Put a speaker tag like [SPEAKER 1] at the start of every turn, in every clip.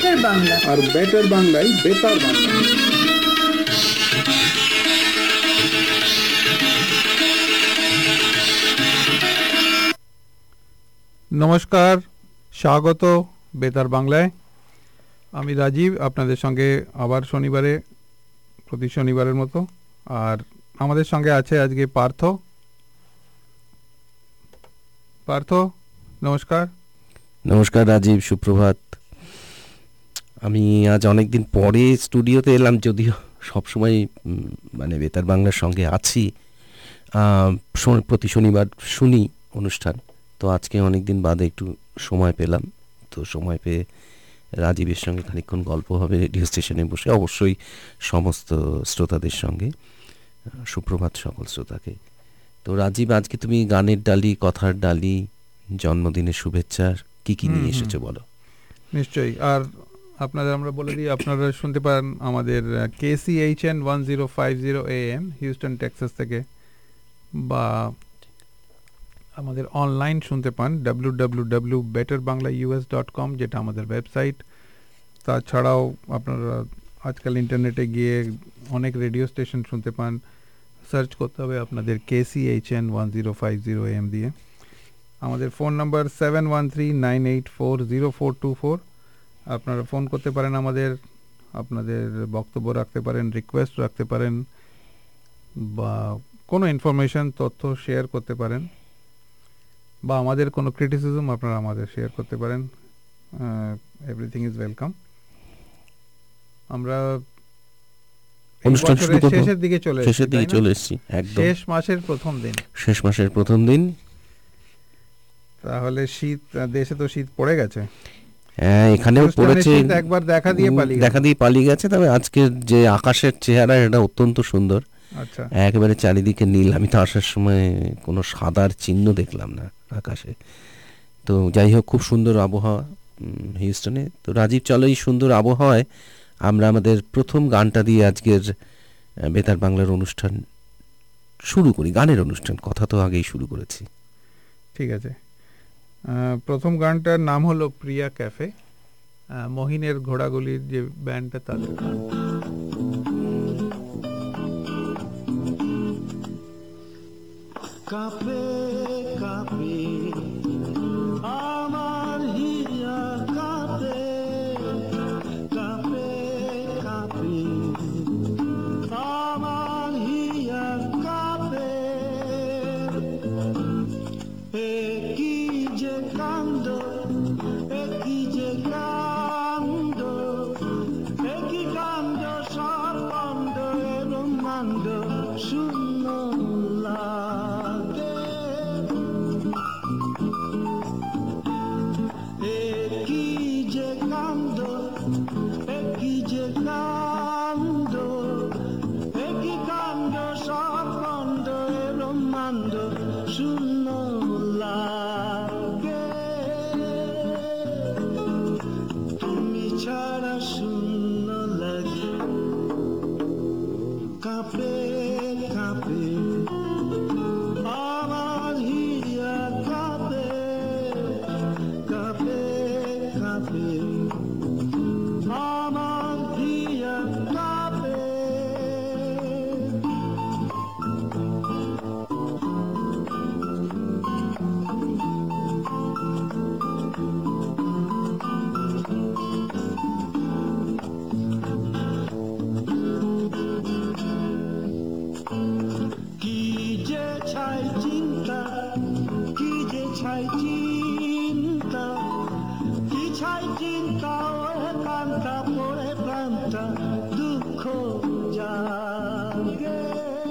[SPEAKER 1] Better Bangla,
[SPEAKER 2] আর better বাংলায় বেতার বাংলা।
[SPEAKER 3] নমস্কার, স্বাগত বেতার বাংলায়। আমি রাজীব, আপনাদের সঙ্গে আবার শনিবারে, প্রতি শনিবারের মতো। আর আমাদের সঙ্গে আছে আজকে পার্থ। নমস্কার।
[SPEAKER 4] নমস্কার রাজীব, সুপ্রভাত। আমি আজ অনেকদিন পরে স্টুডিওতে এলাম, যদিও সবসময় মানে বেতার বাংলার সঙ্গে আছি, প্রতি শনিবার শুনি অনুষ্ঠান। তো আজকে অনেকদিন বাদে একটু সময় পেলাম, তো সময় পেয়ে রাজীবের সঙ্গে খানিকক্ষণ গল্প হবে রেডিও স্টেশনে বসে, অবশ্যই সমস্ত শ্রোতাদের সঙ্গে। সুপ্রভাত সকল শ্রোতাকে। তো রাজীব, আজকে তুমি গানের ডালি, কথার ডালি, জন্মদিনের শুভেচ্ছার কি কি নিয়ে এসেছো বলো।
[SPEAKER 3] নিশ্চয়ই। আর আপনাদের আমরা বলে দিই, আপনারা শুনতে পারেন আমাদের KCHN 1050 AM হিউস্টন টেক্সাস থেকে, বা আমাদের অনলাইন শুনতে পান www.betterbanglaus.com, যেটা আমাদের ওয়েবসাইট। তাছাড়াও আপনারা আজকাল ইন্টারনেটে গিয়ে অনেক রেডিও স্টেশন শুনতে পান, সার্চ করতে হবে আপনাদের KCHN 1050 AM দিয়ে। আমাদের ফোন নাম্বার 7139840424। আপনারা ফোন করতে পারেন আমাদের, আপনাদের বক্তব্য রাখতে পারেন, রিকোয়েস্ট রাখতে পারেন, বা কোনো ইনফরমেশন, তথ্য শেয়ার করতে পারেন, বা আমাদের কোনো ক্রিটিসিজম আপনারা আমাদের শেয়ার করতে পারেন। Everything is welcome. আমরা
[SPEAKER 4] অনুষ্ঠান
[SPEAKER 3] শেষের দিকে চলে
[SPEAKER 4] এসেছি, একদম
[SPEAKER 3] শেষ মাসের প্রথম দিন। তাহলে শীত, দেশে তো শীত পড়ে গেছে।
[SPEAKER 4] হ্যাঁ, এখানেও পড়েছে,
[SPEAKER 3] একবার দেখা দিয়ে
[SPEAKER 4] পালিয়ে গেছে। তবে আজকের যে আকাশের চেহারা, এটা অত্যন্ত সুন্দর।
[SPEAKER 3] আচ্ছা,
[SPEAKER 4] একেবারে চারিদিকে নীল। আমি তো আসার সময় কোনো সাদার চিহ্ন দেখলাম না আকাশে। তো যাই হোক, খুব সুন্দর আবহাওয়া হিউস্টনে। তো রাজীব, চলো এই সুন্দর আবহাওয়ায় আমরা আমাদের প্রথম গানটা দিয়ে আজকের বেতার বাংলার অনুষ্ঠান শুরু করি। গানের অনুষ্ঠান, কথা তো আগেই শুরু করেছি।
[SPEAKER 3] ঠিক আছে। প্রথম গানটার নাম হলো প্রিয়া ক্যাফে, মহিনের ঘোড়াগুলির যে ব্যান্ডটা, তাদের গান।
[SPEAKER 5] কাপে কাপে আমার হিয়া কাপে, কাপে কাপে আমার হিয়া কাপে, কি যে কান্দ, কি যে কান্দ, কি কান্দ, সব কান্দ এবং কান্দ শূন্য লাগে, কি যে কান্দ, কি যে কান্দ, কি কান্দ, সব কান্দ এবং কান্দ শূন্য লাগে, তুমি ছাড়া শূন্য লাগে, কাঁপে কাঁপে আমার হিয়া কাঁপে, কাঁপে কাঁপে আমার হিয়া কাঁপে। কি যে ছাই চিন্তা, কি যে ছাই চিন্তা, কি ছাই চিন্তা, ওরে কান্তা পড়ে প্রান্তা দুঃখ জাগে,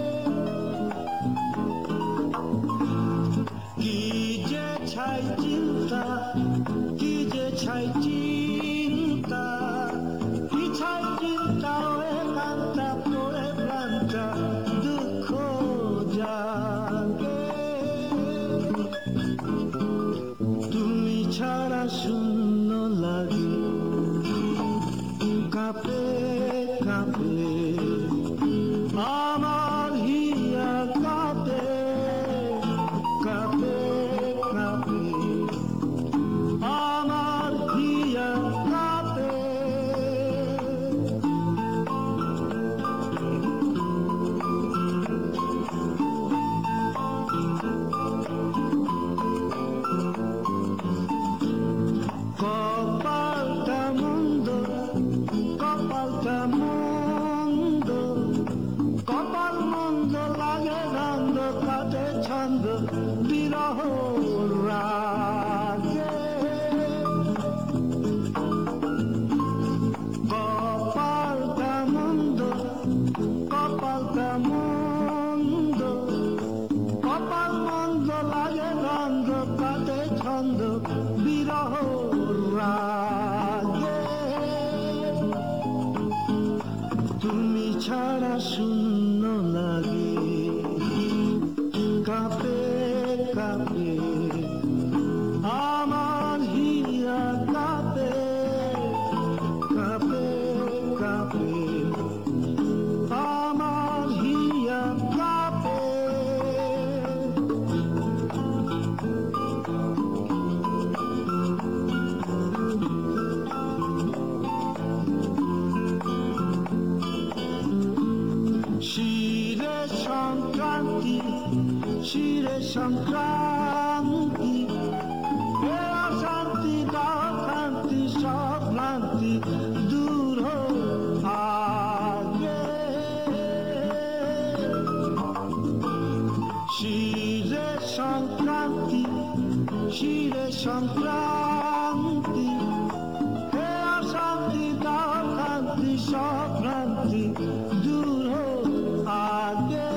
[SPEAKER 5] কি যে ছাই চিন্তা, কি যে ছাই চিন্তা, কি ছাই চিন্তা, ওরে কান্তা পড়ে প্রান্তা দুঃখ জাগে, তুমি ছাড়া শূন্য লাগে, কাঁপে কাঁপে আমার হিয়া কাঁপে, কাঁপে কাঁপে আমার হিয়া কাঁপে। ছন্দ বিরহ রাগে কপালটা মন্দ কপালটা মন্দ কপাল মন্দ লাগে গন্ধ কাটে ছন্দ বিরহ রাগে তুমি ছাড়া শূন্য লাগে কাঁপে কাঁপে আমার হিয়া কাঁপে কাঁপে কাঁপে আমার হিয়া কাঁপে শিরে সংক্রান্তি শিরে সংক্রান্তি হে অশান্তি দাখান্তি সব ভ্রান্তি দূর হোক আগে শিরে সংক্রান্তি শিরে সংক্রান্তি হে অশান্তি দাখান্তি সব ভ্রান্তি দূর হোক আগে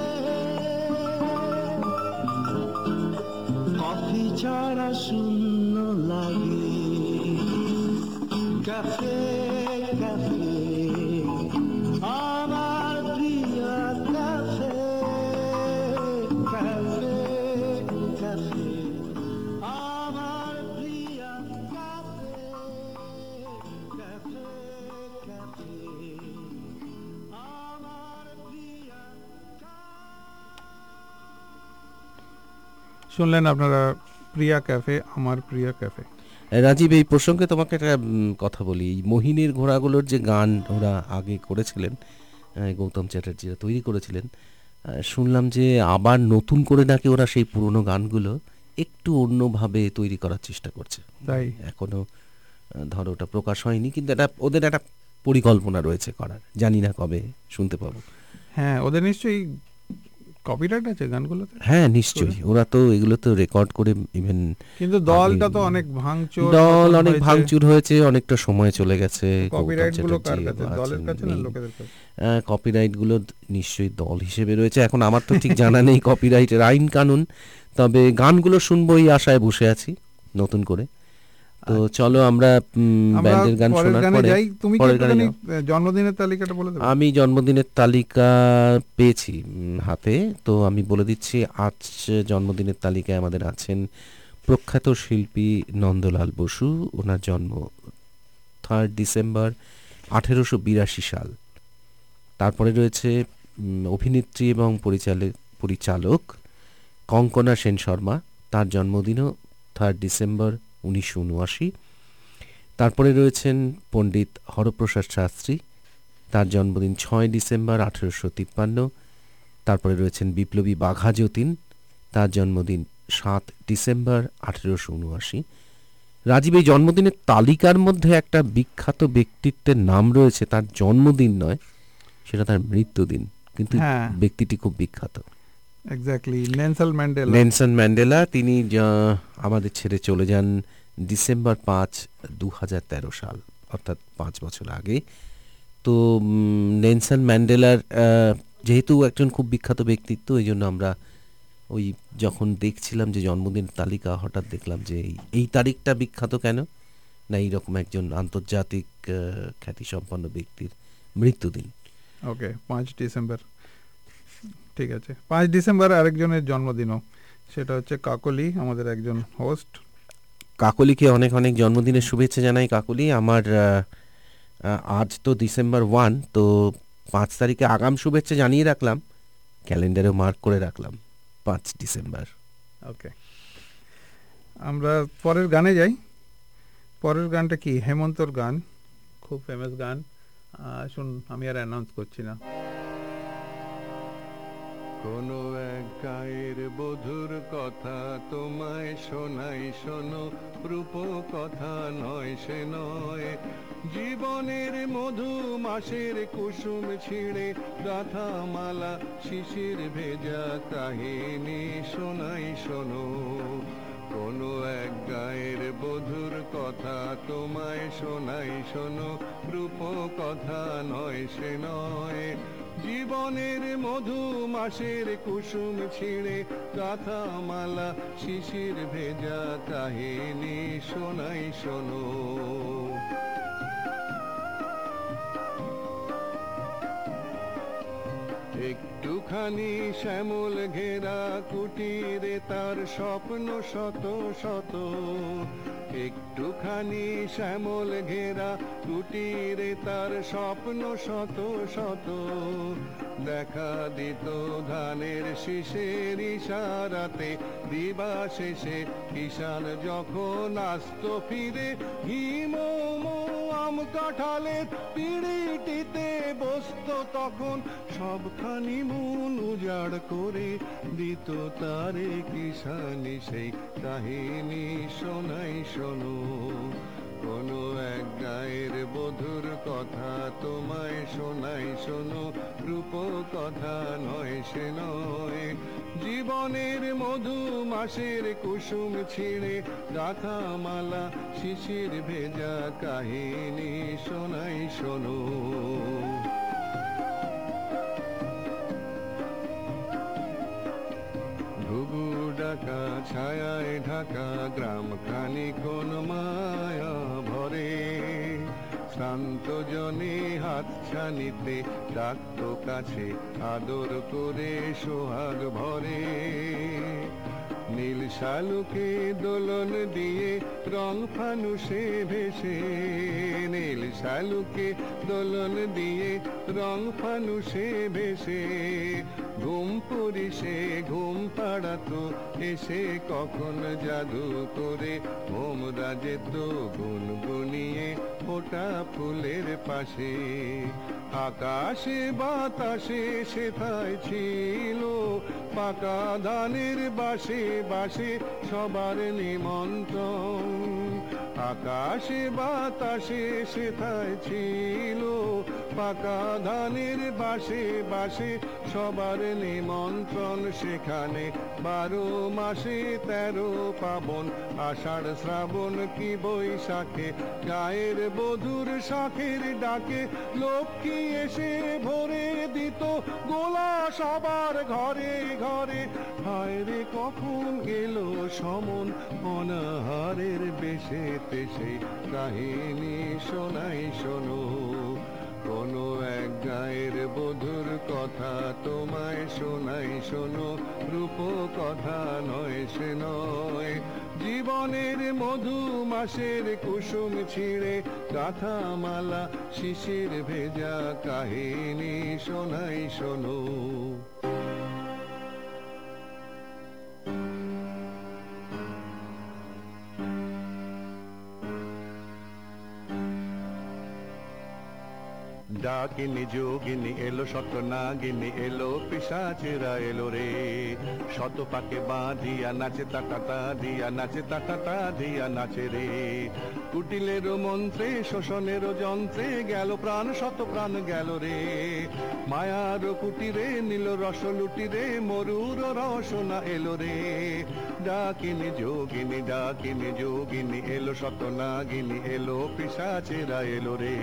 [SPEAKER 5] কফি ছাড়া শূন্য লাগে ক্যাফে ক্যাফে আমার প্রিয় ক্যাফে ক্যাফে ক্যাফে আমার প্রিয় ক্যাফে ক্যাফে ক্যাফে আমার প্রিয়
[SPEAKER 3] শুনলেন আপনারা প্রিয়া ক্যাফে, আমার প্রিয়া ক্যাফে।
[SPEAKER 4] রাজীব, এই প্রসঙ্গে তোমাকে একটা কথা বলি। এই মোহিনীর ঘোড়াগুলোর যে গান ওরা আগে করেছিলেন, গৌতম চ্যাটার্জিরা তৈরি করেছিলেন, শুনলাম যে আবার নতুন করে নাকি ওরা সেই পুরনো গানগুলো একটু অন্যভাবে তৈরি করার চেষ্টা করছে।
[SPEAKER 3] তাই
[SPEAKER 4] এখনো ধরো ওটা প্রকাশ হয়নি, কিন্তু এটা ওদের একটা পরিকল্পনা রয়েছে করার। জানি না কবে শুনতে পাবো।
[SPEAKER 3] হ্যাঁ, ওদের নিশ্চয়ই কপিরাইট আছে গানগুলোতে।
[SPEAKER 4] হ্যাঁ নিশ্চয়ই, ওরা তো এগুলো তো রেকর্ড করে ইভেন,
[SPEAKER 3] কিন্তু দলটা তো অনেক ভাঙচুর,
[SPEAKER 4] দল অনেক ভাঙচুর হয়েছে, অনেকটা সময় চলে গেছে।
[SPEAKER 3] কপিরাইট গুলো কার কাছে? দলের কাছে না লোকেদের কাছে?
[SPEAKER 4] কপিরাইট গুলো নিশ্চয়ই দল হিসেবে রয়েছে। এখন আমার তো ঠিক জানা নেই কপিরাইটের আইন কানুন, তবে গানগুলো শুনবো এই আশায় বসে আছি নতুন করে। তো চলো আমরা ব্যান্ডের গান শোনার পরে
[SPEAKER 3] তুমি কি একটুখানি জন্মদিনের তালিকাটা বলে দেবে?
[SPEAKER 4] আমি জন্মদিনের তালিকা পেয়েছি হাতে, তো আমি বলে দিচ্ছি। আজ জন্মদিনের তালিকায় আমাদের আছেন প্রখ্যাত শিল্পী নন্দলাল বসু। ওনার জন্ম 3 ডিসেম্বর 1882 সাল। তারপরে রয়েছে অভিনেত্রী এবং পরিচালক কঙ্কনা সেন শর্মা, তার জন্মদিনও 3 ডিসেম্বর 1979। তারপরে রয়েছেন পণ্ডিত হরপ্রসাদ শাস্ত্রী, তার জন্মদিন 6 ডিসেম্বর 1853। তারপরে রয়েছেন বিপ্লবী বাঘা যতীন, তার জন্মদিন 7 ডিসেম্বর 1879। রাজীব, এই জন্মদিনের তালিকার মধ্যে একটা বিখ্যাত ব্যক্তিত্বের নাম রয়েছে, তার জন্মদিন নয়, সেটা তার মৃত্যুদিন, কিন্তু ব্যক্তিটি খুব বিখ্যাত।
[SPEAKER 3] Exactly, Nelson Mandela. তিনি
[SPEAKER 4] আমাদের ছেড়ে চলে যান ডিসেম্বর 5, 2013 সাল, অর্থাৎ 5 বছর আগে। তো নেলসন ম্যান্ডেলার যেহেতু একজন খুব বিখ্যাত ব্যক্তিত্ব, এই জন্য আমরা ওই যখন দেখছিলাম যে জন্মদিন তালিকা, হঠাৎ দেখলাম যে এই তারিখটা বিখ্যাত কেন না, এইরকম একজন আন্তর্জাতিক খ্যাতিসম্পন্ন ব্যক্তির মৃত্যুদিন।
[SPEAKER 3] ওকে, 5 ডিসেম্বর, ঠিক আছে। 5 ডিসেম্বর আরেকজনের জন্মদিনও, সেটা হচ্ছে কাকলি, আমাদের একজন হোস্ট।
[SPEAKER 4] কাকলিকে অনেক অনেক জন্মদিনের শুভেচ্ছা জানাই। কাকলি, আমার আজ তো ডিসেম্বর 1, তো 5 তারিখে আগাম শুভেচ্ছা জানিয়ে রাখলাম, ক্যালেন্ডারেও মার্ক করে রাখলাম 5 ডিসেম্বর।
[SPEAKER 3] ওকে, আমরা পরের গানে যাই। পরের গানটা কি? হেমন্তর গান, খুব ফেমাস গান। শুন, আমি আর অ্যানাউন্স করছি না।
[SPEAKER 1] কোনো এক গায়ের বধুর কথা তোমায় শোনাই শোনো, রূপ কথা নয় সে নয়। জীবনের মধু মাসের কুসুম ছিঁড়ে গাথা মালা শিশির ভেজা কাহিনী শোনাই শোনো। কোনো এক গায়ের বধুর কথা তোমায় শোনাই শোনো, রূপ কথা নয় সে নয়। জীবনের মধু মাসের কুসুম ছিঁড়ে গাথা মালা শিশির ভেজা কাহিনী শোনাই শোনো। একটুখানি শ্যামল ঘেরা কুটিরে তার স্বপ্ন শত শত। একটুখানি শ্যামল ঘেরা কুটিরে তার স্বপ্ন শত শত। দেখা দিত ধানের শীষের ইশারাতে দিবা শেষে কিষান যখন আসত ফিরে। হিম আম কাঁঠালের পিড়িটিতে বসত তখন সবখানি মন উজাড় করে দিত তারে কিষানি সেই কাহিনী শোনাই শোনো। কোনো এক গায়ের বধুর কথা তোমায় শোনাই শোনো, রূপ কথা নয় সে নয়। জীবনের মধু মাসের কুসুম ছিঁড়ে গাথা মালা শিশির ভেজা কাহিনী শোনাই শোনো। ঘুঘু ডাকা ছায়ায় ঢাকা গ্রামখানি কোন মায়া ভরে। শ্রান্ত জনে হাত ছানিতে ডাকত কাছে আদর করে সোহাগ ভরে। নীল শালুকে দোলন দিয়ে রং ফানুষে ভেসে। নীল শালুকে দোলন দিয়ে রং ফানুষে ভেসে। ঘুম পুরিশে ঘুম পাড়াতো এসে কখন জাদু করে। ভোমরা যেত গুনগুনিয়ে ফোটা ফুলের পাশে। আকাশে বাতাসে সেথায় ছিল পাকা ধানের বাসে বাসে সবার নিমন্ত্রণ। আকাশে বাতাসে সেথায় ছিল পাকা ধানের বাসে বাসে সবার নিমন্ত্রণ। সেখানে 12 মাসে 13 পাবন, আষাঢ় শ্রাবণ কি বৈশাখে গায়ের বধুর শাখের ডাকে লক্ষ্মী এসে ভরে দিত গোলা সবার ঘরে ঘরে। হায় রে কখন গেল সমন অনাহারের বেশে তেসে কাহিনী শোনাই শোনো। কোনো এক গায়ের বধুর কথা তোমায় শোনাই শোনো, রূপ কথা নয় সে নয়। জীবনের মধু মাসের কুসুম ছিঁড়ে গাথা মালা শিশির ভেজা কাহিনী শোনাই শোনো। ডাকিনী যোগিনী এলো শত নাগিনী এলো পিশাচেরা এলো রে। শত পাকে বাঁধিয়া নাচে তাটা দিয়া নাচে তাটা দিয়া নাচে রে। কুটিলের মন্ত্রে শোষণের যন্ত্রে গেল প্রাণ শত প্রাণ গেল রে। মায়ার কুটিরে নীল রস লুটিরে মরুর রসনা এলো রে। ডাকিনী যোগিনী এলো শত নাগিনী এলো পিশাচেরা এলো রে।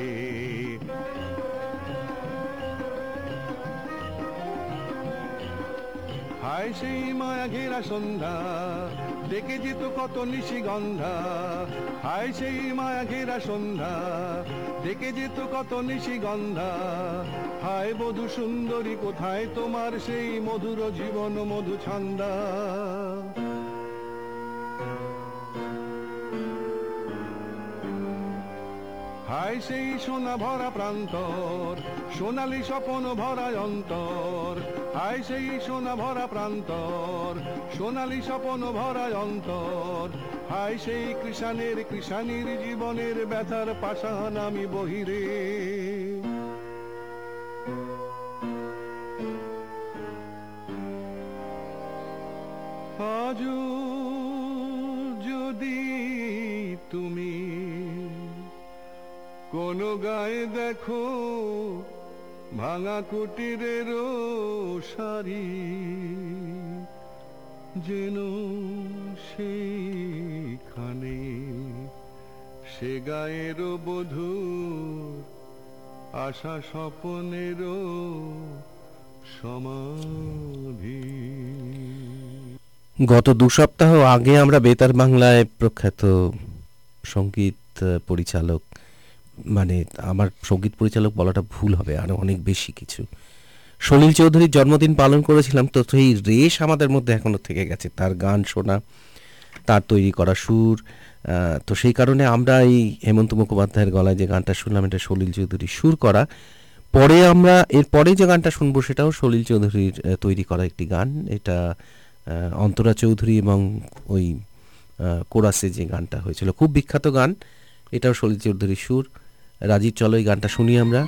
[SPEAKER 1] হায় সেই মায়া ঘেরা সন্ধ্যা ডেকে যেত কত নিশিগন্ধা। হায় সেই মায়া ঘেরা সন্ধ্যা ডেকে যেত কত নিশিগন্ধা। হায় বধূ সুন্দরী কোথায় তোমার সেই মধুর জীবন মধু ছন্দা। হায় সেই সোনা ভরা প্রান্তর সোনালি স্বপন ভরা অন্তর। হায় সেই সোনা ভরা প্রান্তর সোনালি স্বপন ভরা অন্তর। হায় সেই কৃষাণীর জীবনের ব্যথার পাষাণ আমি বহিরে। আজও যদি তুমি কোন গায়ে দেখো ভাঙা কুটিরেরও সারি, যেন সেইখানে সে গায়েরও বধূর আশা স্বপনেরও সমাধি।
[SPEAKER 4] গত 2 সপ্তাহ আগে আমরা বেতার বাংলায় প্রখ্যাত সঙ্গীত পরিচালক, মানে আমার সঙ্গীত পরিচালক বলাটা ভুল হবে, আরো অনেক বেশি কিছু, সলিল চৌধুরীর জন্মদিন পালন করেছিলাম। তো সেই রেশ আমাদের মধ্যে এখনো থেকে গেছে, তার গান শোনা, তার তৈরি করা সুর। তো সেই কারণে আমরা এই হেমন্ত মুখোপাধ্যায়ের গলায় যে গানটা শুনলাম, এটা সলিল চৌধুরীর সুর করা। পরে আমরা এরপরে যে গানটা শুনবো সেটাও সলিল চৌধুরীর তৈরি করা একটি গান। এটা অন্তরা চৌধুরী এবং ওই কোরাসে যে গানটা হয়েছিল, খুব বিখ্যাত গান, এটাও সলিল চৌধুরীর সুর। রাজীব, চলো এই গানটা শুনি আমরা।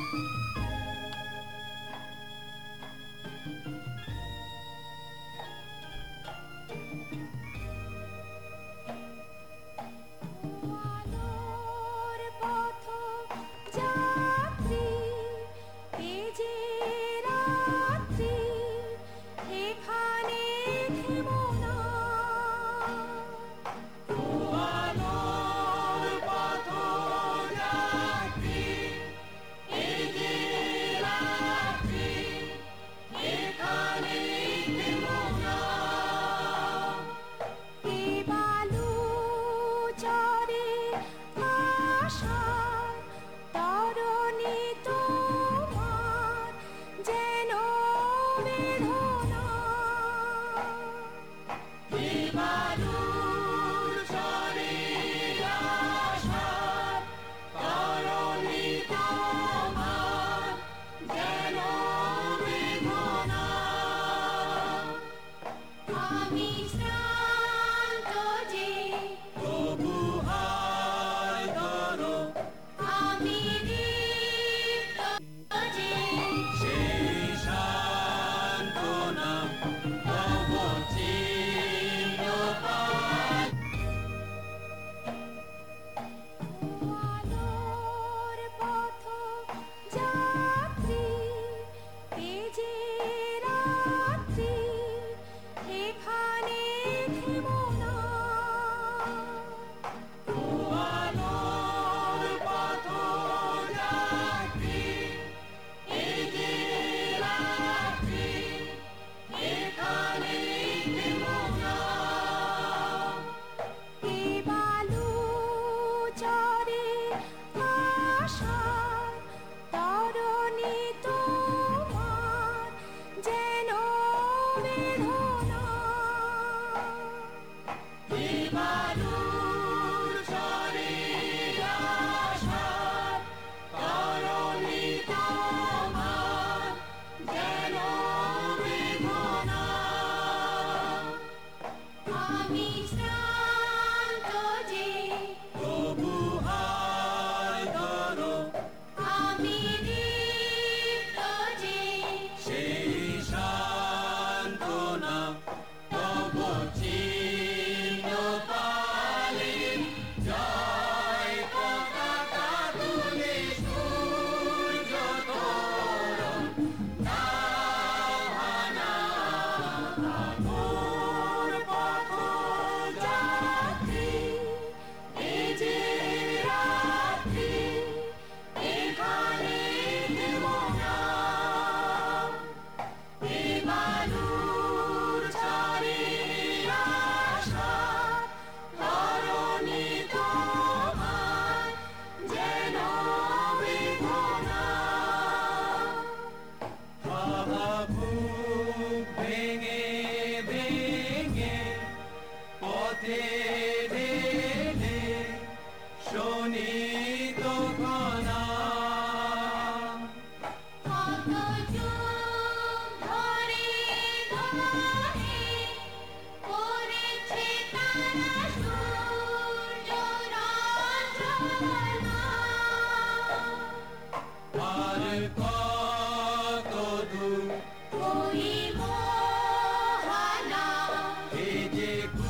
[SPEAKER 5] যে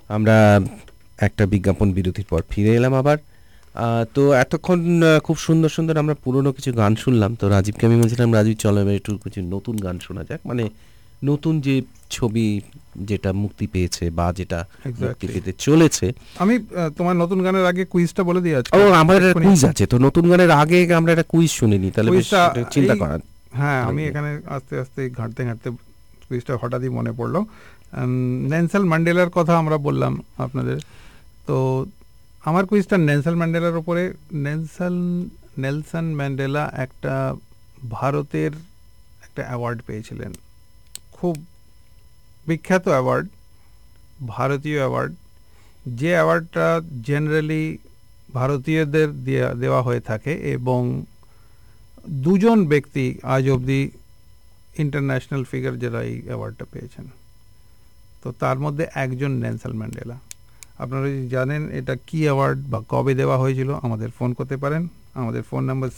[SPEAKER 4] আমরা একটা বিজ্ঞাপন বিরতির পর ফিরে এলাম আবার। তো এতক্ষণ খুব সুন্দর সুন্দর আমরা পুরনো কিছু গান শুনলাম। তো রাজীবকে আমি বলছিলাম, রাজীব চলো এবার একটু কিছু নতুন গান শোনা যাক, মানে নতুন যে ছবি যেটা মুক্তি পেয়েছে বা যেটা মুক্তি পেতে চলেছে।
[SPEAKER 3] আমি তোমার নতুন গানের আগে কুইজটা বলে দিই আজকে।
[SPEAKER 4] ও, আমার একটা কুইজ আছে, তো নতুন গানের আগে আমরা একটা কুইজ শুনে নিই, তাহলে বেশ চিন্তা করার।
[SPEAKER 3] হ্যাঁ, আমি এখানে আস্তে আস্তে ঘাঁটতে ঘাঁটতে কুইজটা হঠাৎই মনে পড়লো। নেলসন ম্যান্ডেলার কথা আমরা বললাম আপনাদের, তো আমার কুইজটা নেলসন ম্যান্ডেলার উপরে। নেলসন ম্যান্ডেলা একটা ভারতের একটা অ্যাওয়ার্ড পেয়েছিলেন, খুব বিখ্যাত অ্যাওয়ার্ড, ভারতীয় অ্যাওয়ার্ড। যে অ্যাওয়ার্ডটা জেনারেলি ভারতীয়দের দেওয়া হয়ে থাকে, এবং দুজন ব্যক্তি আজ অবধি ইন্টারন্যাশনাল ফিগার যারা এই অ্যাওয়ার্ডটা পেয়েছেন, তো তার মধ্যে একজন নেলসন ম্যান্ডেলা। আপনারা যদি জানেন এটা কি অ্যাওয়ার্ড বা কবে দেওয়া হয়েছিল, আমাদের ফোন করতে পারেন। আমাদের ফোন নাম্বার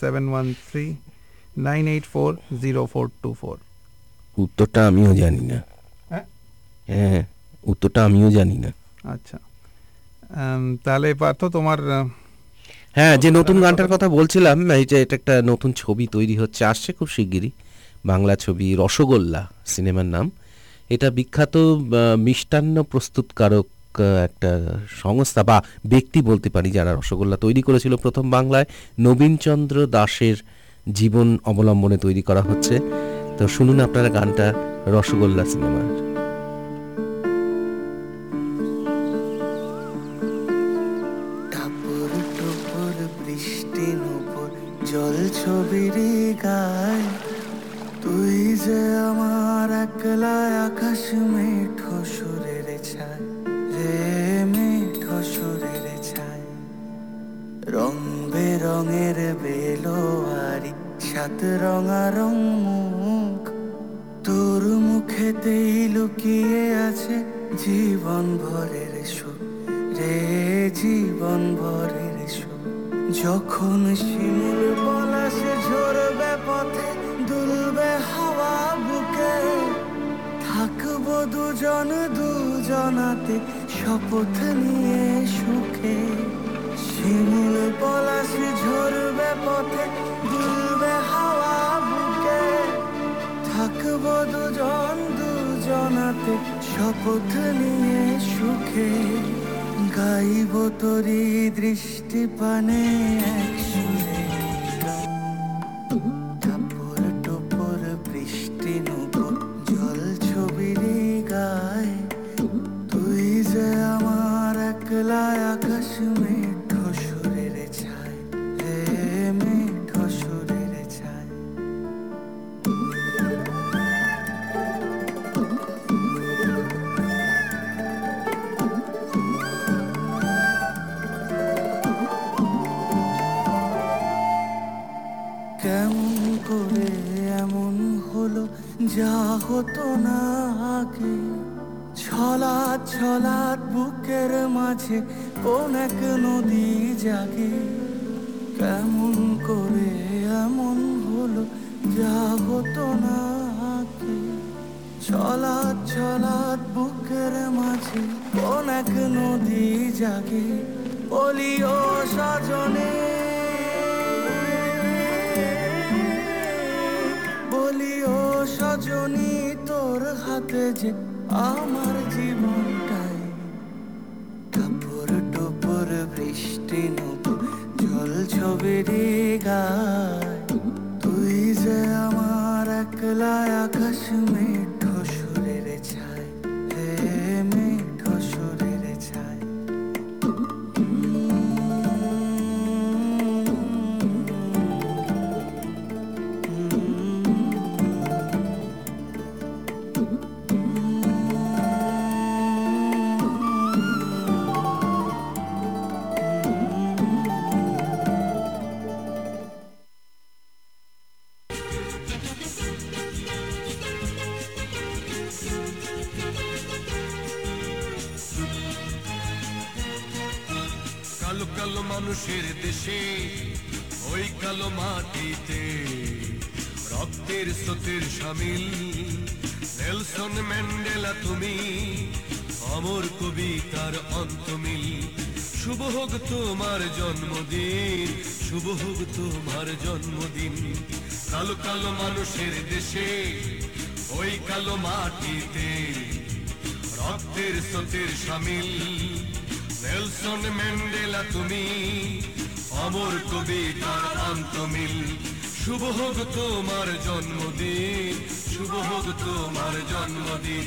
[SPEAKER 3] 7139840424।
[SPEAKER 4] উত্তরটা আমিও জানি না। হ্যাঁ, উত্তরটা আমিও জানি না।
[SPEAKER 3] আচ্ছা, তাহলে পার্থ তোমার
[SPEAKER 4] হ্যাঁ, যে নতুন গানটার কথা বলছিলাম, এটা একটা নতুন ছবি তৈরি হচ্ছে, আসছে খুব শিগগিরই, বাংলা ছবি, রসগোল্লা সিনেমার নাম। এটা বিখ্যাত মিষ্টান্ন প্রস্তুতকারক একটা সংস্থা বা ব্যক্তি বলতে পারি, যারা রসগোল্লা তৈরি করেছিল প্রথম বাংলায়, নবীনচন্দ্র দাশের জীবন অবলম্বনে তৈরি করা হচ্ছে। তো শুনুন আপনারা গানটা, রসগোল্লা সিনেমার।
[SPEAKER 5] জল ছবির গায় তুই যে আমার একলা আকাশ মেঠো সুরের ছায় রে, মেঠো সুরের ছায়। রং বেরঙের বেলোয়ারি সাত রঙারং মুখ, তোর মুখেতেই লুকিয়ে আছে জীবন ভরের সুখ রে, জীবন ভরের সুখ। যখন শিমুল পলাশে ঝরবে পথে, দুলবে হাওয়া বুকে, থাকবো দুজন দুজনাতে শপথ নিয়ে সুখে। শিমুল পলাশে ঝরবে পথে, দুলবে হাওয়া বুকে, থাকবো দুজন দুজনাতে শপথ নিয়ে সুখে। গাইব তোরি দৃষ্টি পানে এক সুরে, টাপুর টুপুর বৃষ্টি নুপুর জল ছবির গায় তুই যে আমার একলা আকাশ মেঠো সুরের ছায় রে, মেঠো সুরের ছায়। কেমন করে এমন হলো যা হতো না আগে, ছলাৎ ছলাৎ বুকের মাঝে কোন এক নদী জাগে। কেমন করে এমন হলো যা হতো না আগে, ছলাৎ ছলাৎ বুকের মাঝে কোন এক নদী জাগে। বলিও সজনে, বলিও সজনী, তোর হাতে যে আমার জীবনটাই। টাপুর টুপুর বৃষ্টি নুপুর জল ছবির গায় তুই যে আমার একলা আকাশ মেঠো সুরের ছায় রে, মেঠো সুরের ছায়।
[SPEAKER 6] কালো কালো মানুষের দেশে, ওই কালো মাটিতে রক্ত রক্তের স্রোতের শামিল নেলসন ম্যান্ডেলা তুমি অমর কবিতার অন্তমিল শুভ হোক তোমার জন্মদিন শুভ হোক তোমার জন্মদিন কালো কালো মানুষের দেশে ওই কালো মাটিতে রক্তের স্রোতের শামিল নেলসন ম্যান্ডেলা তুমি অমর কবিতার অন্তমিল শুভ হোক তোমার জন্মদিন শুভ হোক তোমার জন্মদিন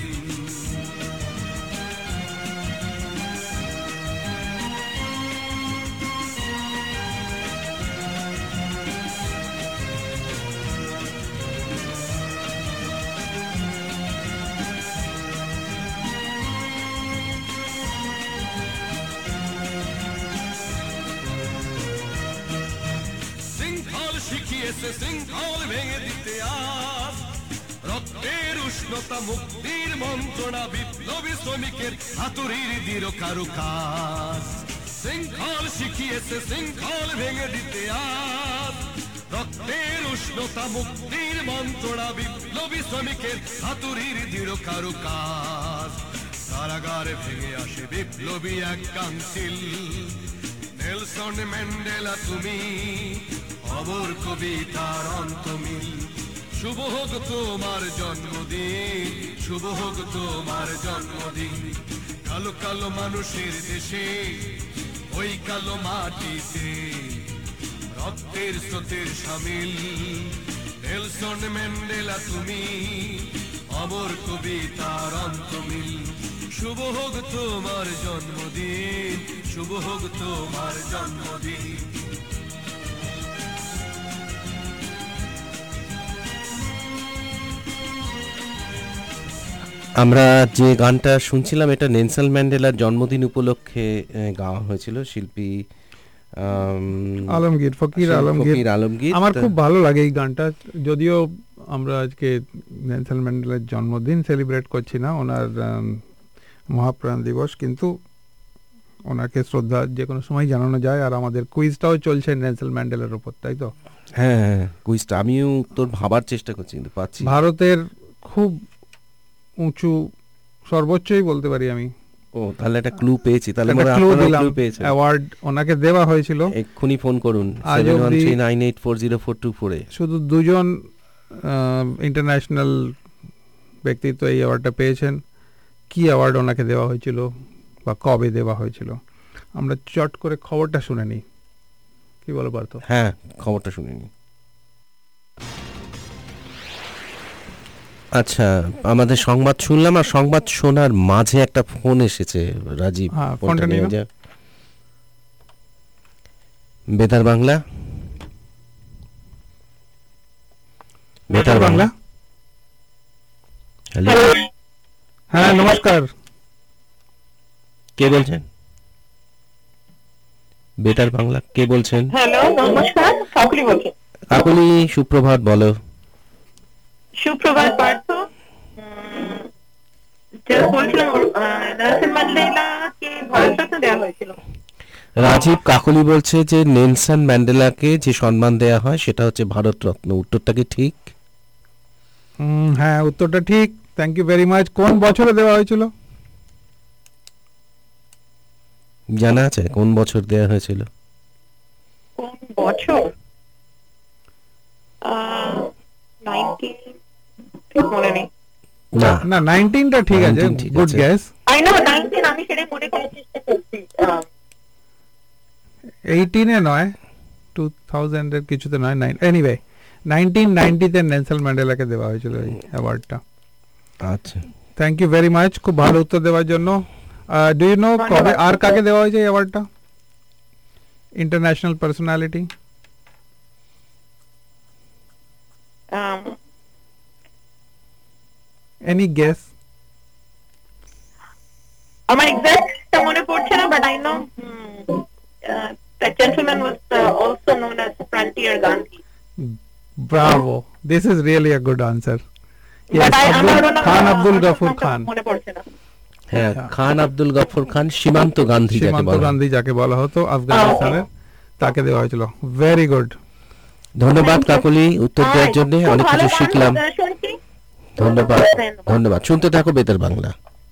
[SPEAKER 6] শিখিয়েছে শৃঙ্খল ভেঙে দিতে আজ রক্তের উষ্ণতা মুক্তির মন্ত্রণা বিপ্লবী শ্রমিকের হাতুড়ির দৃঢ় কারুকাজ শৃঙ্খল শিখিয়েছে শৃঙ্খল ভেঙে দিতে আজ রক্তের উষ্ণতা মুক্তির মন্ত্রণা বিপ্লবী শ্রমিকের হাতুড়ির দৃঢ় কারুকাজ কারাগার ভেঙে আসে বিপ্লবী এক কাউন্সিল নেলসন ম্যান্ডেলা তুমি অমর কবিতার অন্তমিল শুভ হোক তোমার জন্মদিন শুভ হোক তোমার জন্মদিন কালো কালো মানুষের দেশে ওই কালো মাটিতে রক্তের স্রোতের শামিল নেলসন ম্যান্ডেলা তুমি অমর কবিতার অন্তমিল শুভ হোক তোমার জন্মদিন শুভ হোক তোমার জন্মদিন
[SPEAKER 4] আমরা যে গানটা শুনছিলাম এটা নেলসন ম্যান্ডেলার জন্মদিন উপলক্ষে গাওয়া হয়েছিল শিল্পী
[SPEAKER 3] ফকির আলমগীর আমার খুব ভালো লাগে এই গানটা যদিও আমরা আজকে নেলসন ম্যান্ডেলার জন্মদিন সেলিব্রেট করছি না ওনার মহাপ্রাণ দিবস কিন্তু ওনাকে শ্রদ্ধা যে কোনো সময় জানানো যায় আর আমাদের কুইজটাও চলছে নেলসন ম্যান্ডেলার উপর তাই তো
[SPEAKER 4] হ্যাঁ কুইজটা আমিও উত্তর ভাবার চেষ্টা করছি কিন্তু পাচ্ছি
[SPEAKER 3] ভারতের খুব উঁচু সর্বোচ্চই বলতে পারি আমি
[SPEAKER 4] ও তাহলে একটা ক্লু পেয়েছি তাহলে
[SPEAKER 3] অ্যাওয়ার্ড ওনাকে দেওয়া হয়েছিল
[SPEAKER 4] এক্ষুনি ফোন করুন 7139840424
[SPEAKER 3] শুধু দুজন ইন্টারন্যাশনাল ব্যক্তিত্ব এই অ্যাওয়ার্ডটা পেয়েছেন কি অ্যাওয়ার্ড ওনাকে দেওয়া হয়েছিল বা কবে দেওয়া হয়েছিল আমরা চট করে খবরটা শুনে নিই কি বলো পার্থ
[SPEAKER 4] হ্যাঁ খবরটা শুনে নিই আচ্ছা আমাদের সংবাদ শুনলাম আর সংবাদ শোনার মাঝে একটা ফোন এসেছে রাজীব ফোনটা নিয়ে যা বেতার বাংলা হ্যালো
[SPEAKER 3] হ্যাঁ নমস্কার
[SPEAKER 4] কে বলছেন বেতার বাংলা কে বলছেন
[SPEAKER 7] হ্যালো নমস্কার কাকুলি বলছি
[SPEAKER 4] কাকুলি সুপ্রভাত বলো
[SPEAKER 7] সুপ্রভাত পার্থ যেটা বলছিলাম নেলসন ম্যান্ডেলাকে ভারতরত্ন দেওয়া হয়েছিল
[SPEAKER 4] রাজীব কাকলি বলছে যে নেলসন ম্যান্ডেলাকে যে সম্মান দেওয়া হয় সেটা হচ্ছে ভারতরত্ন উত্তরটা কি ঠিক
[SPEAKER 3] হ্যাঁ উত্তরটা ঠিক থ্যাংক ইউ ভেরি মাচ কোন বছরে দেওয়া হয়েছিল
[SPEAKER 4] জানা আছে কোন বছর দেওয়া হয়েছিল
[SPEAKER 7] কোন বছর 19 মনে নেই
[SPEAKER 3] না 19টা ঠিক আছে গুড গেস
[SPEAKER 7] আই নো 19 আমি সেটা মনে করার চেষ্টা করছি
[SPEAKER 3] 18 এ নয় 2000 এর কিছুতে নয় এনিওয়ে 1990 তে নেলসন ম্যান্ডেলাকে দেওয়া হয়েছিল এই অ্যাওয়ার্ডটা আচ্ছা থ্যাংক ইউ ভেরি মাচ খুব ভালো উত্তর দেওয়ার জন্য ডু ইউ নো কবে আর কাকে দেওয়া হয়েছে এই অ্যাওয়ার্ডটা ইন্টারন্যাশনাল পার্সোনালিটি any guess
[SPEAKER 7] আমার এক্সাক্টটা মনে পড়ছে না but I know that gentleman was also known as Frontier Gandhi
[SPEAKER 3] bravo this is really a good answer yes Khan Abdul Ghaffur Khan
[SPEAKER 7] মনে পড়ছে না
[SPEAKER 4] হ্যাঁ খান আব্দুল গফর খান সীমান্ত গান্ধী যাকে বলা
[SPEAKER 3] হতো আফগানিস্তানের তাকে দেওয়া হয়েছিল ভেরি গুড
[SPEAKER 4] ধন্যবাদ
[SPEAKER 7] Thank you.
[SPEAKER 4] কাকলি উত্তর দেওয়ার
[SPEAKER 7] Alright,
[SPEAKER 4] জন্য,
[SPEAKER 7] খুব
[SPEAKER 4] অনেক
[SPEAKER 7] ভালো
[SPEAKER 4] কিছু
[SPEAKER 7] গান
[SPEAKER 4] শিখলাম।
[SPEAKER 7] শুনছি।
[SPEAKER 4] ধন্যবাদ ধন্যবাদ, শুনতে থাকো বেতার বাংলা।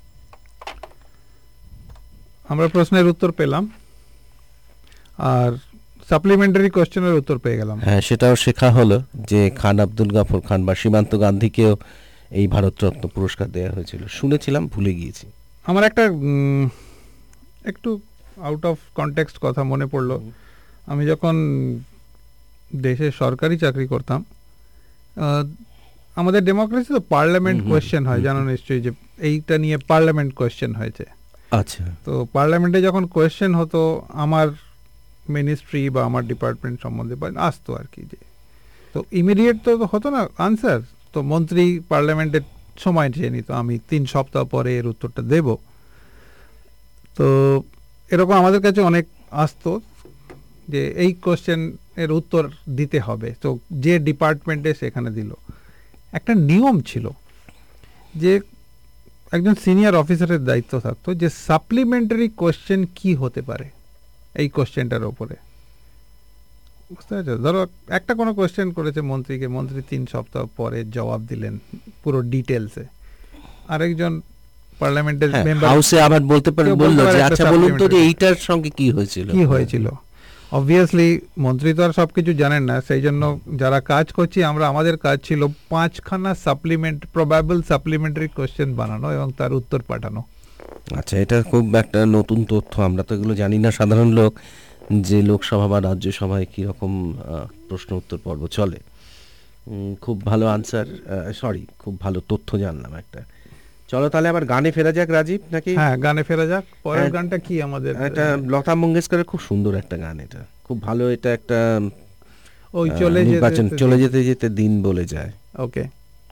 [SPEAKER 3] আমরা প্রশ্নের উত্তর পেলাম আর সাপ্লিমেন্টারি কোশ্চেনের উত্তর পেয়ে গেলাম।
[SPEAKER 4] হ্যাঁ, সেটাও শেখা হলো যে খান আব্দুল গাফর খান বা সীমান্ত গান্ধীকেও এই ভারতরত্ন পুরস্কার দেওয়া হয়েছিল, শুনেছিলাম ভুলে গিয়েছি।
[SPEAKER 3] আমার একটা একটু আউট অফ কনটেক্সট কথা মনে পড়লো। আমি যখন দেশে সরকারি চাকরি করতাম, আমাদের ডেমোক্রেসি তো পার্লামেন্ট কোয়েশ্চেন হয়, জানো নিশ্চয়ই যে এইটা নিয়ে পার্লামেন্ট কোয়েশ্চেন হয়েছে।
[SPEAKER 4] আচ্ছা,
[SPEAKER 3] তো পার্লামেন্টে যখন কোয়েশ্চেন হতো আমার মিনিস্ট্রি বা আমার ডিপার্টমেন্ট সম্বন্ধে আসতো আর কি, যে তো ইমিডিয়েট তো হতো না আনসার, তো মন্ত্রী পার্লামেন্টের সময় চেয়ে নিত, আমি 3 সপ্তাহ পরে এর উত্তরটা দেব। তো এরকম আমাদের কাছে অনেক আসতো যে এই কোশ্চেন এর উত্তর দিতে হবে, তো যে ডিপার্টমেন্টে সেখানে দিল। একটা নিয়ম ছিল যে একজন সিনিয়র অফিসারের দায়িত্ব থাকতো যে সাপ্লিমেন্টারি কোশ্চেন কি হতে পারে এই কোশ্চেনটার ওপরে, বুঝতে পারছো? ধরো একটা কোনো কোশ্চেন করেছে মন্ত্রীকে, মন্ত্রী 3 সপ্তাহ পরে জবাব দিলেন পুরো ডিটেলসে, আরেকজন পার্লামেন্টের মেম্বার
[SPEAKER 4] হাউসে আবার বলতে পারে,
[SPEAKER 3] কেউ
[SPEAKER 4] বললো
[SPEAKER 3] বলতে পারে
[SPEAKER 4] যে
[SPEAKER 3] একটা
[SPEAKER 4] আচ্ছা বলুন তো যে
[SPEAKER 3] supplementary
[SPEAKER 4] এইটার সঙ্গে কি হয়েছিল।
[SPEAKER 3] অবভিয়াসলি মন্ত্রী তো আর সবকিছু জানেন না, সেই জন্য যারা কাজ করছি আমরা, আমাদের কাজ ছিল 5খানা প্রবাবল সাপ্লিমেন্টারি কোশ্চেন বানানো এবং তার উত্তর পাঠানো।
[SPEAKER 4] আচ্ছা, এটা খুব একটা নতুন তথ্য, আমরা তো এগুলো জানি না সাধারণ লোক, যে লোকসভা বা রাজ্যসভায় কীরকম প্রশ্ন উত্তর পর্ব চলে। খুব ভালো আনসার, খুব ভালো তথ্য জানলাম একটা। চলো তাহলে আবার গানে ফেরা যাক রাজীব, নাকি?
[SPEAKER 3] হ্যাঁ, গানে ফেরা যাক। পরের
[SPEAKER 4] হ্যাঁ,
[SPEAKER 3] গানটা কি আমাদের?
[SPEAKER 4] এটা লতা মঙ্গেশকরের খুব সুন্দর একটা গান, এটা খুব ভালো, এটা একটা
[SPEAKER 3] ওই
[SPEAKER 4] নির্বাচন চলে যেতে যেতে দিন বলে যায়।
[SPEAKER 3] ওকে।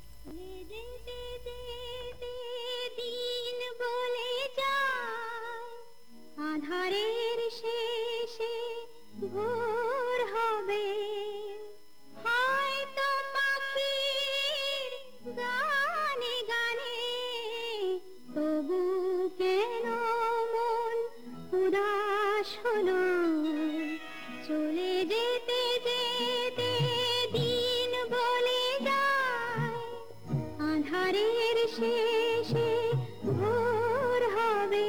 [SPEAKER 8] আধারের শেষে ভোর হবে, হয়তো পাখির গানে গানে, তবু কেন মন উদাস হলো, চলে যেতে যেতে দিন বলে যায়, আধারের শেষে ভোর হবে,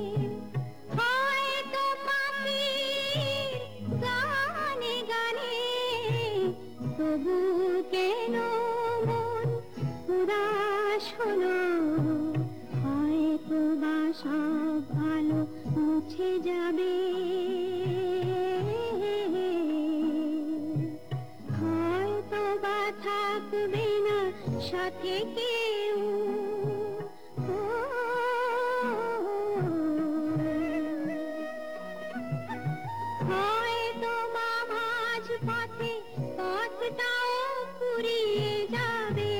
[SPEAKER 8] হয়তো পাখির গানে গানে, তবু কেন মন উদাস হলো, হয়তো বা সব আলো মুছে যাবে, হয়তো বা থাকবে না সাথে কেউ, হয়তো বা মাঝ পথে পথটাও ফুরিয়ে যাবে,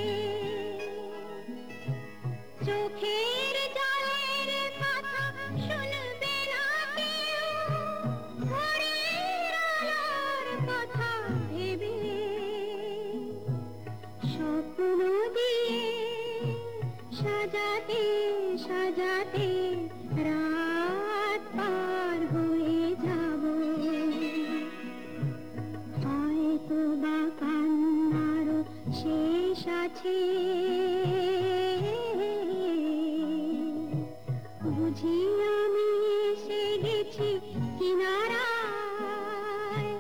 [SPEAKER 8] চোখের জলের কথা শুনবে না কেউ, ভোরের আলোর কথা ভেবে, স্বপ্ন দিয়ে সাজাতে সাজাতে রাত পার হয়ে যাব, হয়তো বা কান্নারও শেষ আছে, বুঝি আমি এসে গেছি কিনারায়,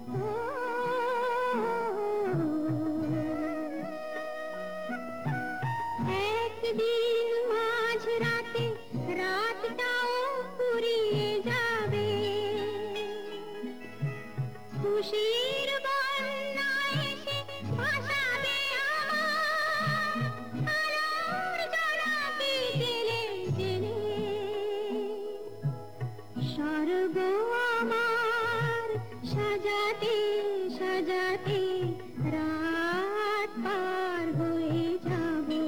[SPEAKER 8] একদিন মাঝ রাতে রাতটাও ফুরিয়ে যাবে, খুশির বন্যা এসে ভাসাবে আলোর জোনাকি জেলে জেলে, স্বর্গ আমার সাজাতে সাজাতে রাত পার হয়ে যাবে,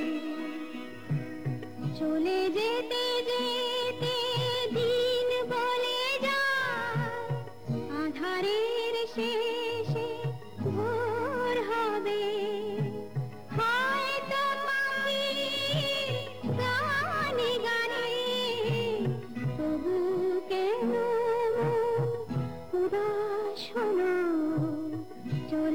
[SPEAKER 8] চলে যেতে যেতে দিন বলে যায়, আধারের শেষে ভোর হবে, হয়তো পাখির গানে গানে, তবু কেন উদাস হলো,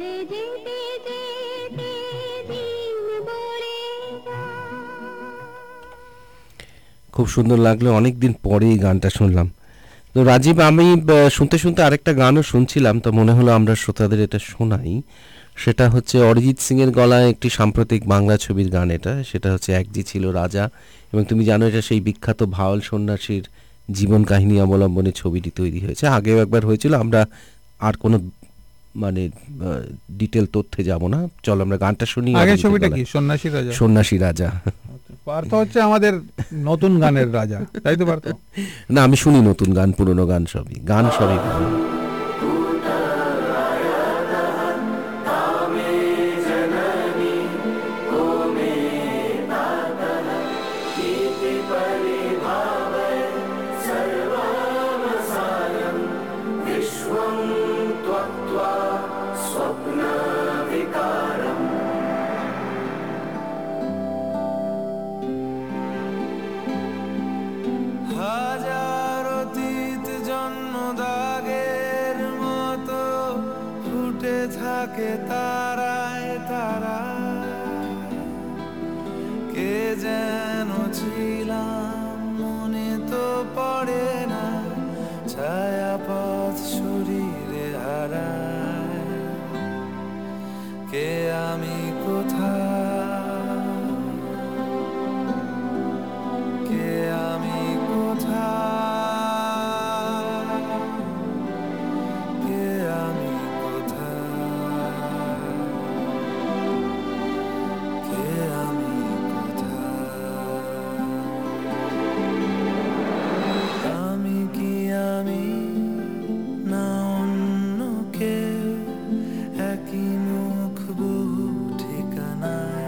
[SPEAKER 4] খুব সুন্দর লাগলো, অনেক দিন পরে এই গানটা শুনলাম। তো রাজীব, আমি শুনতে শুনতে আরেকটা গানও শুনছিলাম, তো মনে হলো আমরা শ্রোতাদের এটা শোনাই। সেটা হচ্ছে অরিজিৎ সিং এর গলায় একটি সাম্প্রতিক বাংলা ছবির গান এটা, সেটা হচ্ছে এক যে ছিল রাজা। এবং তুমি জানো এটা সেই বিখ্যাত ভাওয়াল সন্ন্যাসীর জীবন কাহিনী অবলম্বনে ছবিটি তৈরি হয়েছে। আগেও একবার হয়েছিল, আমরা আর কোনো মানে ডিটেল তথ্যে যাব না, চল আমরা গানটা শুনি।
[SPEAKER 3] আগে ছবিটা কি সন্ন্যাসী রাজা?
[SPEAKER 4] সন্ন্যাসী রাজা।
[SPEAKER 3] পার্থ হচ্ছে আমাদের নতুন গানের রাজা, তাই তো পার্থ?
[SPEAKER 4] না, আমি শুনি নতুন গান, পুরনো গান সবই, গান সবই ভালো।
[SPEAKER 5] হাজার অতীত জন্ম দাগের মতো ফুটে থাকে তারায় তারায়, কে যেন ছিলাম মনে তো পড়ে না, ছায়াপথ শরীরে হারায়, কে আমি কোথায়, কে আমি কোথায়, কে আমি কোথায়, কে আমি কোথায়, আমি কি আমি না অন্য কেউ, একই মুখ বহু ঠিকানায়,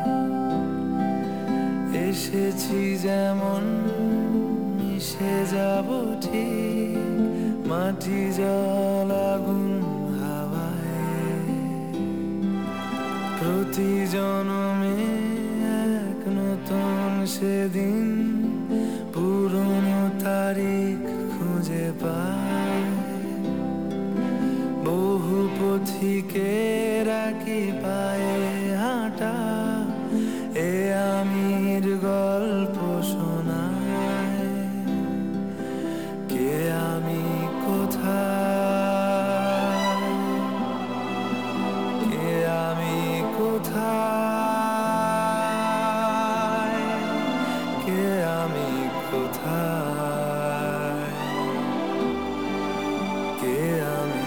[SPEAKER 5] এসেছি যেমন মিশে যাব ঠিক, মাটি জল আগুন হাওয়ায়, প্রতি জনমে এক নতুন সেদিন, পুরনো তারিখ খুঁজে পায়, বহু পথিকের একই পায়ে হাঁটা, এ আমির গল্প শোনায়, কে আমি কোথায়, কে আমি কোথায়, কে আমি কোথায়, কে আমি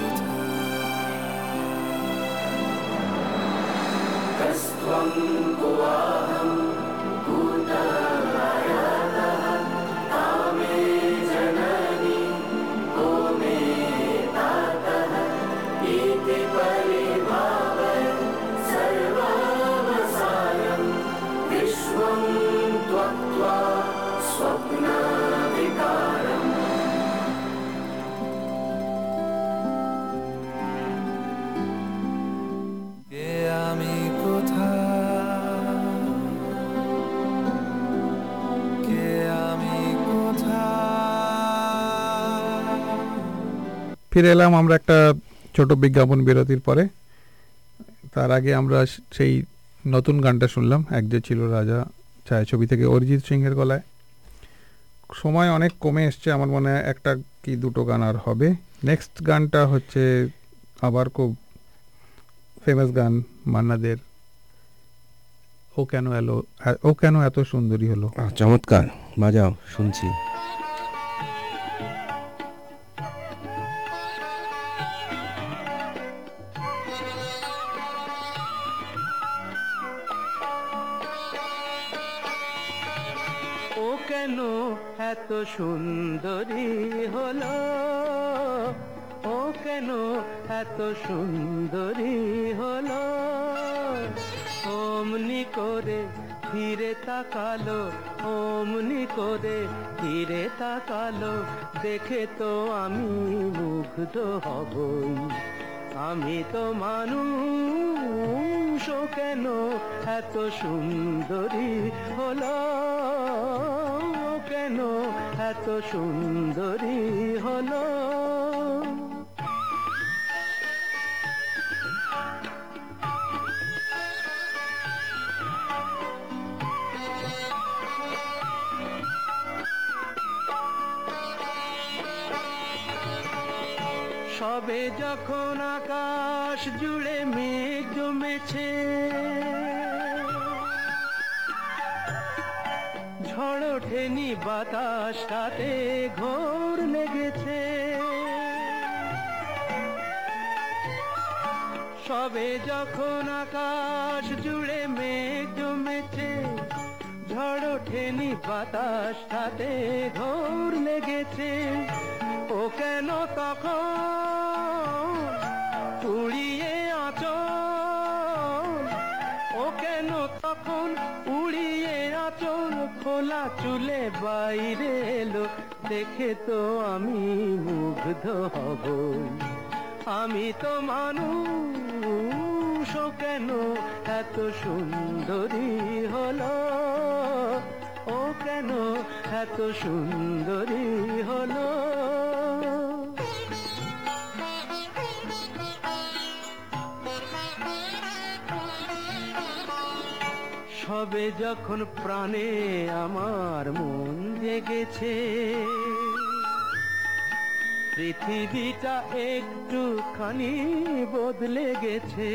[SPEAKER 3] ফিরে এলাম আমরা একটা ছোট বিজ্ঞাপন বিরতির পরে। তার আগে আমরা সেই নতুন গানটা শুনলাম, এক যে ছিল রাজা ছায়াছবি থেকে অরিজিৎ সিং এর গলায়। সময় অনেক কমে এসছে, আমার মনে হয় একটা কি দুটো গান আর হবে। নেক্সট গানটা হচ্ছে আবার খুব ফেমাস গান মান্নাদের, ও কেন এলো, ও কেন এত সুন্দরী হলো।
[SPEAKER 4] চমৎকার, বাজাও, শুনছি।
[SPEAKER 5] ও কেন এত সুন্দরী হলো, ও কেন এত সুন্দরী হলো, অমনি করে ফিরে তাকালো, অমনি করে ফিরে তাকালো, দেখে তো আমি মুগ্ধ হবই, আমি তো মানুষ, ও কেন এত সুন্দরী হলো, ও কেন এত সুন্দরী হলো। সবে যখন আকাশ জুড়ে মেঘ জমেছে, ঝড় ওঠেনি বাতাসটাতে ঘোর লেগেছে, সবে যখন আকাশ জুড়ে মেঘ জমেছে, ঝড় ওঠেনি বাতাসটাতে ঘোর লেগেছে, ও কেন তখন উড়িয়ে আঁচল, ও কেন তখন উড়িয়ে আঁচল, খোলা চুলে বাইরে এলো, দেখে তো আমি মুগ্ধ হব, আমি তো মানুষ, ও কেন এত সুন্দরী হলো, ও কেন এত সুন্দরী হলো। সবে যখন প্রাণে আমার মন জেগেছে, পৃথিবীটা একটুখানি বদলে গেছে,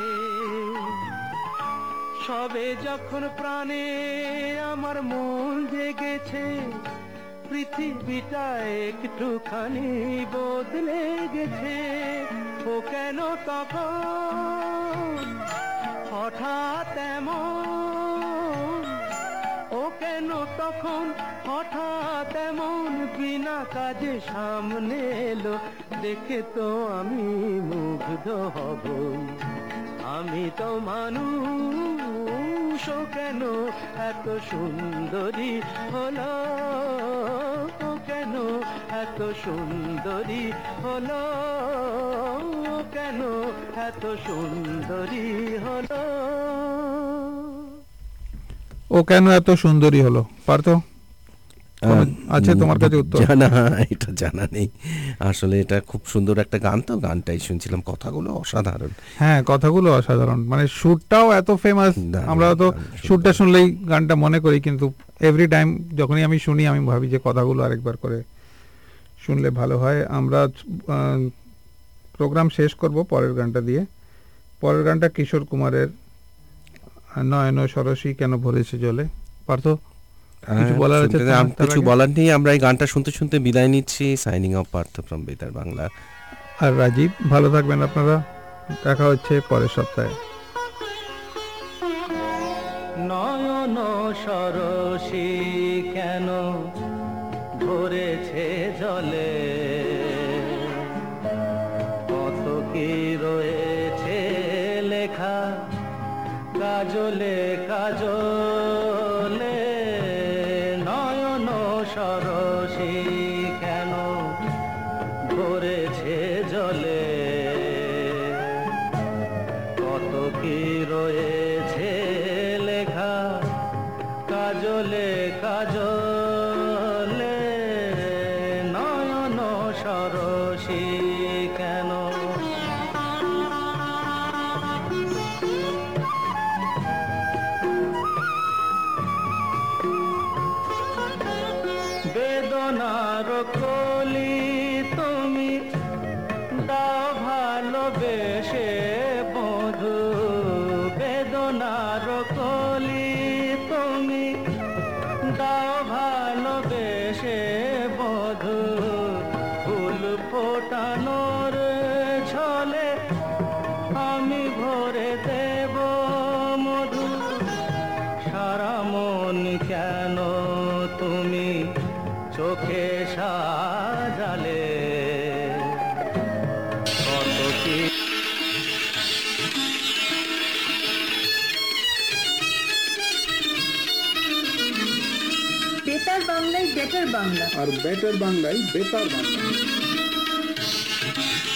[SPEAKER 5] সবে যখন প্রাণে আমার মন জেগেছে, পৃথিবীটা একটুখানি বদলে গেছে, ও কেন তখন হঠাৎ এমন, ও কেন তখন হঠাৎ এমন বিনা কাজে সামনে এলো, দেখে তো আমি মুগ্ধ হব, আমি তো মানুষ, ও কেন এত সুন্দরী হলো, ও কেন এত সুন্দরী হলো, ও কেন এত সুন্দরী হলো।
[SPEAKER 3] ও কেন এত সুন্দরী হলো, পারতো আছে তোমার কাছে উত্তর?
[SPEAKER 4] জানা, এটা জানা নেই আসলে, এটা খুব সুন্দর একটা গান, তো গানটাই শুনছিলাম, কথাগুলো অসাধারণ।
[SPEAKER 3] হ্যাঁ, কথাগুলো অসাধারণ, মানে সুরটাও এত ফেমাস, আমরা তো সুরটা শুনলেই গানটা মনে করি, কিন্তু এভরি টাইম যখনই আমি শুনি আমি ভাবি যে কথাগুলো আরেকবার করে শুনলে ভালো হয়। আমরা প্রোগ্রাম শেষ করব পরের গানটা দিয়ে। পরের গানটা কিশোর কুমারের নয়ন সরসী কেন ভরেছে জলে। পার্থ কিছু বলার আছে?
[SPEAKER 4] কিছু বলার নেই, আমরা এই গানটা শুনতে শুনতে বিদায় নিচ্ছি। সাইনিং অফ, পার্থ ফ্রম বেতার বাংলা
[SPEAKER 3] আর রাজীব। ভালো থাকবেন আপনারা, দেখা হচ্ছে পরের সপ্তাহে।
[SPEAKER 5] নয়ন সরসী কেন ভরেছে জলে, কত কি রয়েছে লেখা কাজলে কাজলে। নয়ন সরসী কেন ভরেছে জলে, কত কি রয়েছে লেখা কাজলে কাজলে। নয়ন সরসী কেন বেদনার কলি তুমি দাও ভালোবেসে বধূ, বেদনার কলি তুমি দাও ভালোবেসে বধূ। ফুল ফোটানোর ছলে আমি ভরে দেব মধু। সারা মন কেন তুমি চোখে সাজালে, কত কি
[SPEAKER 9] বেতার বাংলায় বেটার বাংলা,
[SPEAKER 2] আর বেটার বাংলায় বেতার বাংলা।